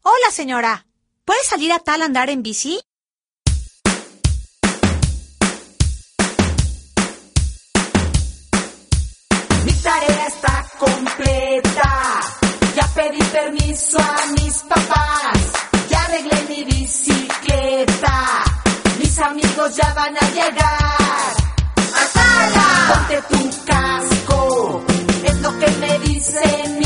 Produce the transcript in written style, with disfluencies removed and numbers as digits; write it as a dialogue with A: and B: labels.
A: Hola, señora. ¿Puede salir a tal andar en bici?
B: Mi tarea está completa. Ya pedí permiso a mis papás. Ya arreglé mi bicicleta. Mis amigos ya van a llegar. ¡Atala! Ponte tu casco. Es lo que me dicen